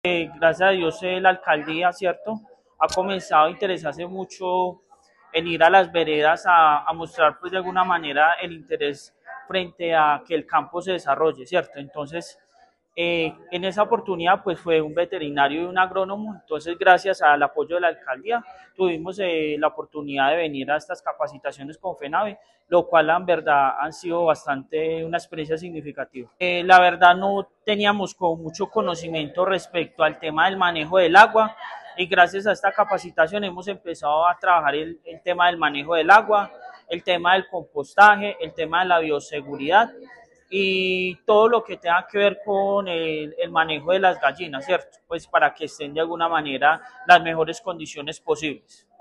Gracias a Dios, la alcaldía, ¿cierto? Ha comenzado a interesarse mucho en ir a las veredas a mostrar, pues, de alguna manera el interés frente a que el campo se desarrolle, ¿cierto? Entonces, en esa oportunidad, pues, fue un veterinario y un agrónomo. Entonces, gracias al apoyo de la alcaldía, tuvimos la oportunidad de venir a estas capacitaciones con FENAVE, lo cual en verdad han sido bastante una experiencia significativa. La verdad no teníamos con mucho conocimiento respecto al tema del manejo del agua, y gracias a esta capacitación hemos empezado a trabajar el tema del manejo del agua, el tema del compostaje, el tema de la bioseguridad y todo lo que tenga que ver con el manejo de las gallinas, ¿cierto? Pues para que estén de alguna manera las mejores condiciones posibles.